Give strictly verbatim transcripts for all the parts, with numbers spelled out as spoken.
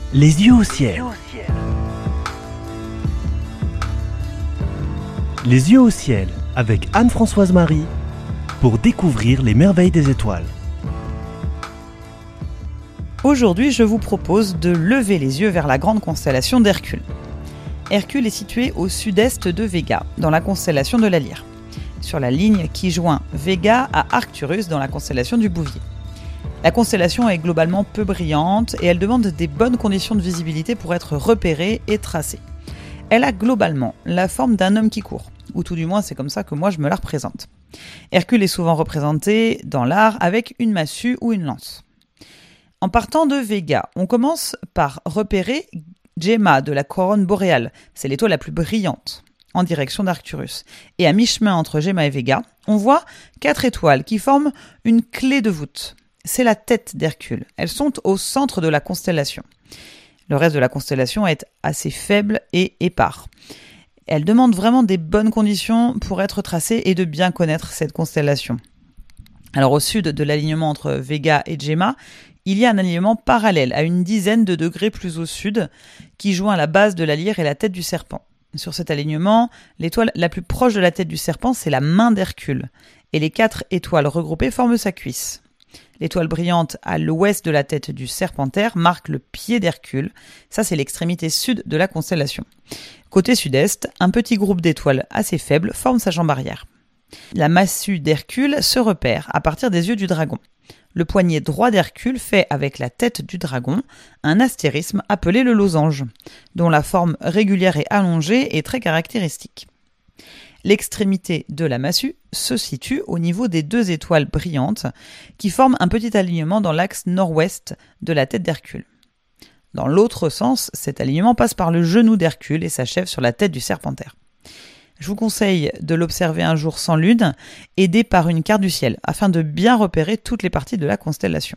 Les yeux au ciel. Les yeux au ciel avec Anne-Françoise Marie pour découvrir les merveilles des étoiles. Aujourd'hui, je vous propose de lever les yeux vers la grande constellation d'Hercule. Hercule est situé au sud-est de Véga, dans la constellation de la Lyre, sur la ligne qui joint Véga à Arcturus dans la constellation du Bouvier. La constellation est globalement peu brillante et elle demande des bonnes conditions de visibilité pour être repérée et tracée. Elle a globalement la forme d'un homme qui court, ou tout du moins c'est comme ça que moi je me la représente. Hercule est souvent représenté dans l'art avec une massue ou une lance. En partant de Véga, on commence par repérer Gemma de la couronne boréale, c'est l'étoile la plus brillante, en direction d'Arcturus. Et à mi-chemin entre Gemma et Véga, on voit quatre étoiles qui forment une clé de voûte. C'est la tête d'Hercule. Elles sont au centre de la constellation. Le reste de la constellation est assez faible et épars. Elle demande vraiment des bonnes conditions pour être tracée et de bien connaître cette constellation. Alors au sud de l'alignement entre Véga et Gemma, il y a un alignement parallèle à une dizaine de degrés plus au sud qui joint la base de la Lyre et la tête du serpent. Sur cet alignement, l'étoile la plus proche de la tête du serpent, c'est la main d'Hercule. Et les quatre étoiles regroupées forment sa cuisse. L'étoile brillante à l'ouest de la tête du serpentaire marque le pied d'Hercule. Ça, c'est l'extrémité sud de la constellation. Côté sud-est, un petit groupe d'étoiles assez faible forme sa jambe arrière. La massue d'Hercule se repère à partir des yeux du dragon. Le poignet droit d'Hercule fait avec la tête du dragon un astérisme appelé le losange, dont la forme régulière et allongée est très caractéristique. L'extrémité de la massue se situe au niveau des deux étoiles brillantes qui forment un petit alignement dans l'axe nord-ouest de la tête d'Hercule. Dans l'autre sens, cet alignement passe par le genou d'Hercule et s'achève sur la tête du serpentaire. Je vous conseille de l'observer un jour sans lune, aidé par une carte du ciel, afin de bien repérer toutes les parties de la constellation.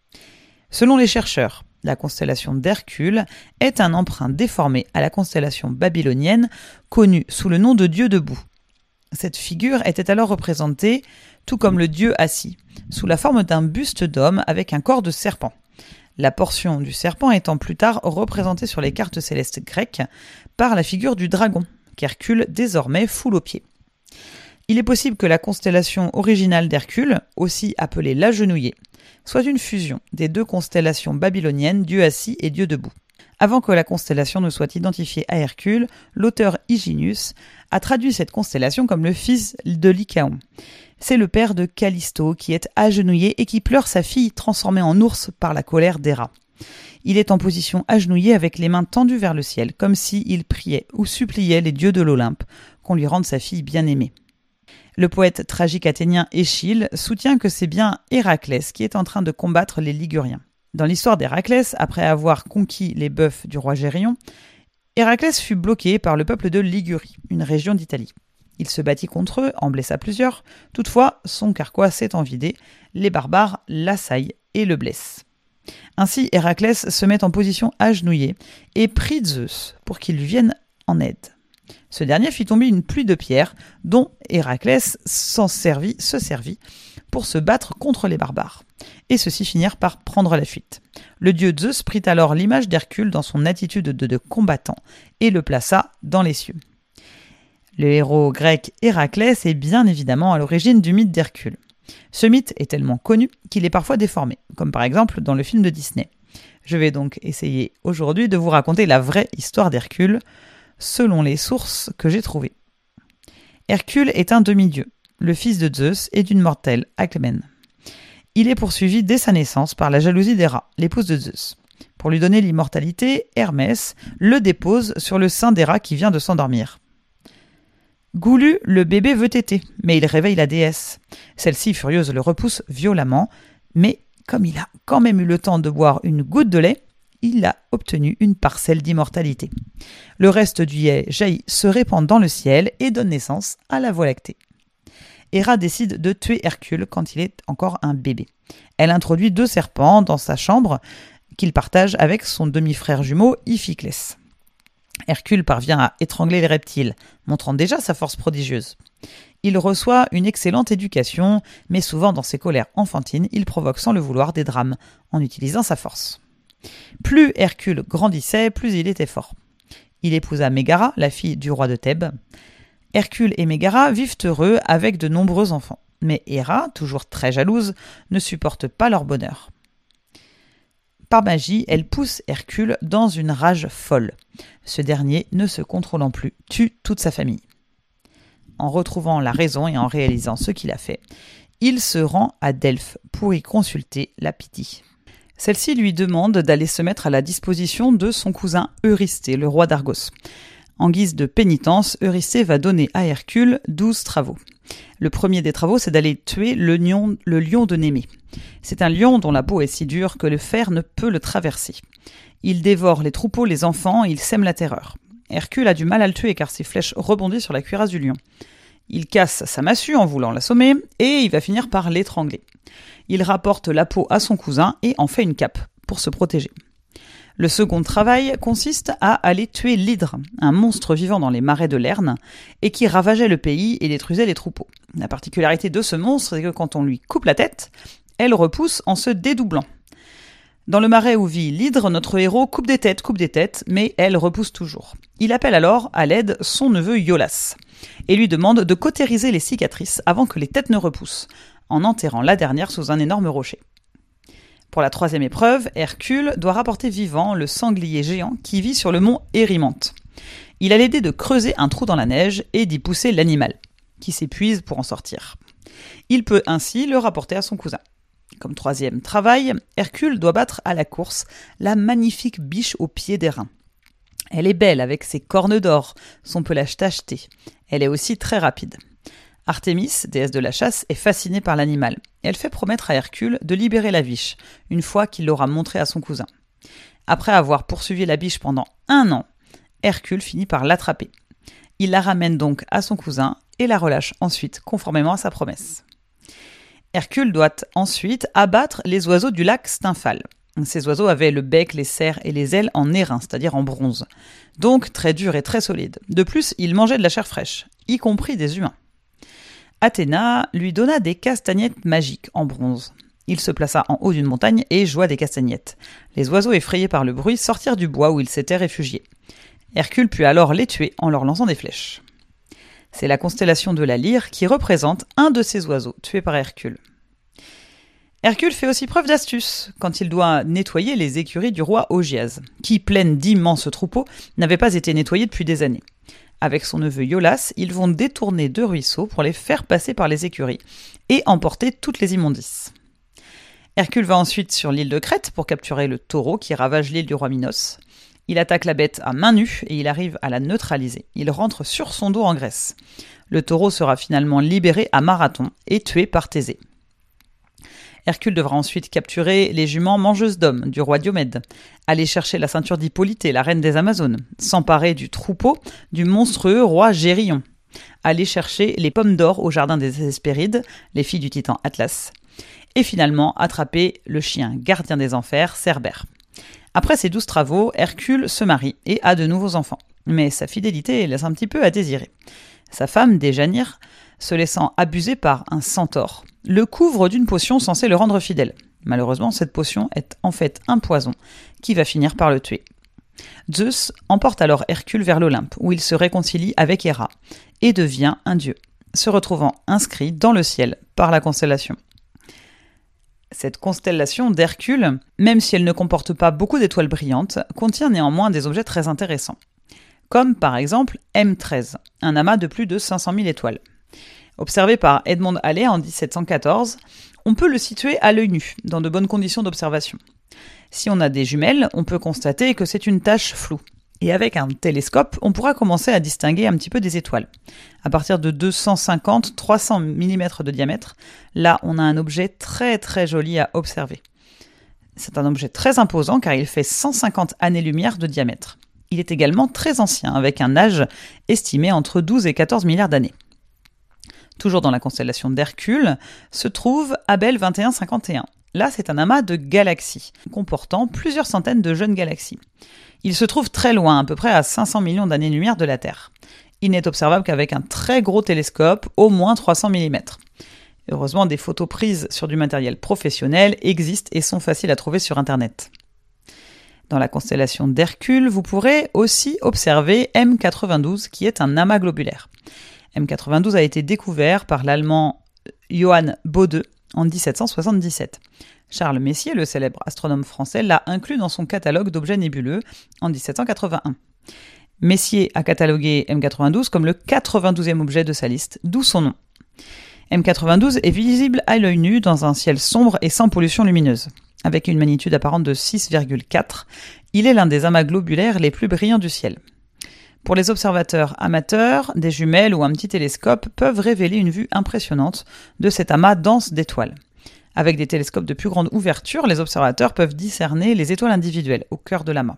Selon les chercheurs, la constellation d'Hercule est un emprunt déformé à la constellation babylonienne, connue sous le nom de Dieu debout. Cette figure était alors représentée, tout comme le dieu assis, sous la forme d'un buste d'homme avec un corps de serpent. La portion du serpent étant plus tard représentée sur les cartes célestes grecques par la figure du dragon, qu'Hercule désormais foule aux pieds. Il est possible que la constellation originale d'Hercule, aussi appelée l'agenouillé, soit une fusion des deux constellations babyloniennes, Dieu assis et Dieu debout. Avant que la constellation ne soit identifiée à Hercule, l'auteur Hyginus a traduit cette constellation comme le fils de Lycaon. C'est le père de Callisto qui est agenouillé et qui pleure sa fille transformée en ours par la colère d'Héra. Il est en position agenouillée avec les mains tendues vers le ciel, comme s'il priait ou suppliait les dieux de l'Olympe qu'on lui rende sa fille bien-aimée. Le poète tragique athénien Échille soutient que c'est bien Héraclès qui est en train de combattre les Liguriens. Dans l'histoire d'Héraclès, après avoir conquis les bœufs du roi Gérion, Héraclès fut bloqué par le peuple de Ligurie, une région d'Italie. Il se battit contre eux, en blessa plusieurs, toutefois son carquois s'étant vidé, les barbares l'assaillent et le blessent. Ainsi, Héraclès se met en position agenouillée et prie Zeus pour qu'il lui vienne en aide. Ce dernier fit tomber une pluie de pierres dont Héraclès s'en servit, se servit pour se battre contre les barbares. Et ceux-ci finirent par prendre la fuite. Le dieu Zeus prit alors l'image d'Hercule dans son attitude de, de combattant et le plaça dans les cieux. Le héros grec Héraclès est bien évidemment à l'origine du mythe d'Hercule. Ce mythe est tellement connu qu'il est parfois déformé, comme par exemple dans le film de Disney. Je vais donc essayer aujourd'hui de vous raconter la vraie histoire d'Hercule, selon les sources que j'ai trouvées. Hercule est un demi-dieu, le fils de Zeus et d'une mortelle, Alcmène. Il est poursuivi dès sa naissance par la jalousie d'Héra, l'épouse de Zeus. Pour lui donner l'immortalité, Hermès le dépose sur le sein d'Héra qui vient de s'endormir. Goulu, le bébé veut téter, mais il réveille la déesse. Celle-ci, furieuse, le repousse violemment, mais comme il a quand même eu le temps de boire une goutte de lait, il a obtenu une parcelle d'immortalité. Le reste du lait jaillit, se répand dans le ciel et donne naissance à la Voie lactée. Héra décide de tuer Hercule quand il est encore un bébé. Elle introduit deux serpents dans sa chambre qu'il partage avec son demi-frère jumeau Iphiclès. Hercule parvient à étrangler les reptiles, montrant déjà sa force prodigieuse. Il reçoit une excellente éducation, mais souvent dans ses colères enfantines, il provoque sans le vouloir des drames, en utilisant sa force. Plus Hercule grandissait, plus il était fort. Il épousa Mégara, la fille du roi de Thèbes. Hercule et Mégara vivent heureux avec de nombreux enfants. Mais Héra, toujours très jalouse, ne supporte pas leur bonheur. Par magie, elle pousse Hercule dans une rage folle. Ce dernier, ne se contrôlant plus, tue toute sa famille. En retrouvant la raison et en réalisant ce qu'il a fait, il se rend à Delphes pour y consulter la Pythie. Celle-ci lui demande d'aller se mettre à la disposition de son cousin Eurysthée, le roi d'Argos. En guise de pénitence, Eurysthée va donner à Hercule douze travaux. Le premier des travaux, c'est d'aller tuer le lion, le lion de Némée. C'est un lion dont la peau est si dure que le fer ne peut le traverser. Il dévore les troupeaux, les enfants, et il sème la terreur. Hercule a du mal à le tuer car ses flèches rebondissent sur la cuirasse du lion. Il casse sa massue en voulant l'assommer et il va finir par l'étrangler. Il rapporte la peau à son cousin et en fait une cape pour se protéger. Le second travail consiste à aller tuer l'hydre, un monstre vivant dans les marais de Lerne et qui ravageait le pays et détruisait les troupeaux. La particularité de ce monstre, c'est que quand on lui coupe la tête, elle repousse en se dédoublant. Dans le marais où vit l'hydre, notre héros coupe des têtes, coupe des têtes, mais elle repousse toujours. Il appelle alors à l'aide son neveu Iolas et lui demande de cautériser les cicatrices avant que les têtes ne repoussent, en enterrant la dernière sous un énorme rocher. Pour la troisième épreuve, Hercule doit rapporter vivant le sanglier géant qui vit sur le mont Érymanthe. Il a l'idée de creuser un trou dans la neige et d'y pousser l'animal, qui s'épuise pour en sortir. Il peut ainsi le rapporter à son cousin. Comme troisième travail, Hercule doit battre à la course la magnifique biche aux pieds d'airain. Elle est belle avec ses cornes d'or, son pelage tacheté. Elle est aussi très rapide. Artémis, déesse de la chasse, est fascinée par l'animal. Elle fait promettre à Hercule de libérer la biche, une fois qu'il l'aura montrée à son cousin. Après avoir poursuivi la biche pendant un an, Hercule finit par l'attraper. Il la ramène donc à son cousin et la relâche ensuite, conformément à sa promesse. Hercule doit ensuite abattre les oiseaux du lac Stymphale. Ces oiseaux avaient le bec, les serres et les ailes en airain, c'est-à-dire en bronze. Donc très durs et très solides. De plus, ils mangeaient de la chair fraîche, y compris des humains. Athéna lui donna des castagnettes magiques en bronze. Il se plaça en haut d'une montagne et joua des castagnettes. Les oiseaux, effrayés par le bruit, sortirent du bois où ils s'étaient réfugiés. Hercule put alors les tuer en leur lançant des flèches. C'est la constellation de la Lyre qui représente un de ces oiseaux tués par Hercule. Hercule fait aussi preuve d'astuce quand il doit nettoyer les écuries du roi Augias, qui, pleines d'immenses troupeaux, n'avaient pas été nettoyées depuis des années. Avec son neveu Iolas, ils vont détourner deux ruisseaux pour les faire passer par les écuries et emporter toutes les immondices. Hercule va ensuite sur l'île de Crète pour capturer le taureau qui ravage l'île du roi Minos. Il attaque la bête à main nue et il arrive à la neutraliser. Il rentre sur son dos en Grèce. Le taureau sera finalement libéré à Marathon et tué par Thésée. Hercule devra ensuite capturer les juments mangeuses d'hommes du roi Diomède, aller chercher la ceinture d'Hippolyte, la reine des Amazones, s'emparer du troupeau du monstrueux roi Géryon, aller chercher les pommes d'or au jardin des Hespérides, les filles du titan Atlas, et finalement attraper le chien gardien des enfers, Cerbère. Après ces douze travaux, Hercule se marie et a de nouveaux enfants. Mais sa fidélité laisse un petit peu à désirer. Sa femme, Déjanire, se laissant abuser par un centaure, le couvre d'une potion censée le rendre fidèle. Malheureusement, cette potion est en fait un poison qui va finir par le tuer. Zeus emporte alors Hercule vers l'Olympe, où il se réconcilie avec Héra et devient un dieu, se retrouvant inscrit dans le ciel par la constellation. Cette constellation d'Hercule, même si elle ne comporte pas beaucoup d'étoiles brillantes, contient néanmoins des objets très intéressants, comme par exemple M treize, un amas de plus de cinq cent mille étoiles. Observé par Edmond Halley en dix-sept cent quatorze, on peut le situer à l'œil nu, dans de bonnes conditions d'observation. Si on a des jumelles, on peut constater que c'est une tache floue. Et avec un télescope, on pourra commencer à distinguer un petit peu des étoiles. À partir de deux cent cinquante à trois cents millimètres de diamètre, là on a un objet très très joli à observer. C'est un objet très imposant car il fait cent cinquante années-lumière de diamètre. Il est également très ancien, avec un âge estimé entre douze et quatorze milliards d'années. Toujours dans la constellation d'Hercule, se trouve Abel vingt et un cinquante et un. Là, c'est un amas de galaxies, comportant plusieurs centaines de jeunes galaxies. Il se trouve très loin, à peu près à cinq cents millions d'années-lumière de la Terre. Il n'est observable qu'avec un très gros télescope, au moins trois cents millimètres. Heureusement, des photos prises sur du matériel professionnel existent et sont faciles à trouver sur Internet. Dans la constellation d'Hercule, vous pourrez aussi observer M quatre-vingt-douze, qui est un amas globulaire. M quatre-vingt-douze a été découvert par l'allemand Johann Bode en dix-sept cent soixante-dix-sept. Charles Messier, le célèbre astronome français, l'a inclus dans son catalogue d'objets nébuleux en dix-sept cent quatre-vingt-un. Messier a catalogué M quatre-vingt-douze comme le quatre-vingt-douzième objet de sa liste, d'où son nom. M quatre-vingt-douze est visible à l'œil nu dans un ciel sombre et sans pollution lumineuse. Avec une magnitude apparente de six virgule quatre, il est l'un des amas globulaires les plus brillants du ciel. Pour les observateurs amateurs, des jumelles ou un petit télescope peuvent révéler une vue impressionnante de cet amas dense d'étoiles. Avec des télescopes de plus grande ouverture, les observateurs peuvent discerner les étoiles individuelles au cœur de l'amas.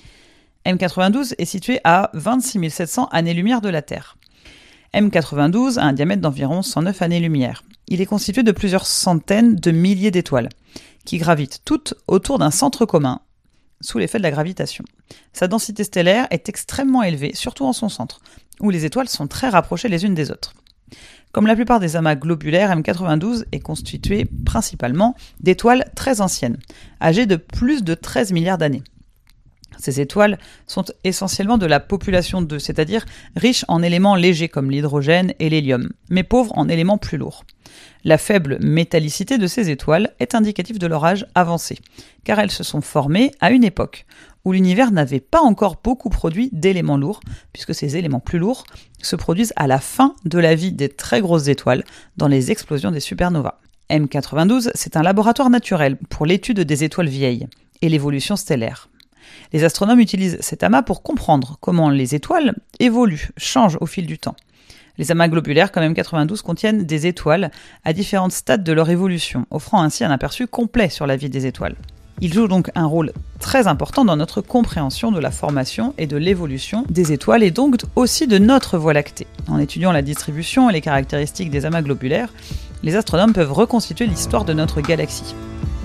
M quatre-vingt-douze est situé à vingt-six mille sept cents années-lumière de la Terre. M quatre-vingt-douze a un diamètre d'environ cent neuf années-lumière. Il est constitué de plusieurs centaines de milliers d'étoiles, qui gravitent toutes autour d'un centre commun, sous l'effet de la gravitation. Sa densité stellaire est extrêmement élevée, surtout en son centre, où les étoiles sont très rapprochées les unes des autres. Comme la plupart des amas globulaires, M quatre-vingt-douze est constitué principalement d'étoiles très anciennes, âgées de plus de treize milliards d'années. Ces étoiles sont essentiellement de la population deux, c'est-à-dire riches en éléments légers comme l'hydrogène et l'hélium, mais pauvres en éléments plus lourds. La faible métallicité de ces étoiles est indicative de leur âge avancé, car elles se sont formées à une époque où l'univers n'avait pas encore beaucoup produit d'éléments lourds, puisque ces éléments plus lourds se produisent à la fin de la vie des très grosses étoiles, dans les explosions des supernovas. M quatre-vingt-douze, c'est un laboratoire naturel pour l'étude des étoiles vieilles et l'évolution stellaire. Les astronomes utilisent cet amas pour comprendre comment les étoiles évoluent, changent au fil du temps. Les amas globulaires comme M quatre-vingt-douze contiennent des étoiles à différents stades de leur évolution, offrant ainsi un aperçu complet sur la vie des étoiles. Ils jouent donc un rôle très important dans notre compréhension de la formation et de l'évolution des étoiles et donc aussi de notre Voie lactée. En étudiant la distribution et les caractéristiques des amas globulaires, les astronomes peuvent reconstituer l'histoire de notre galaxie.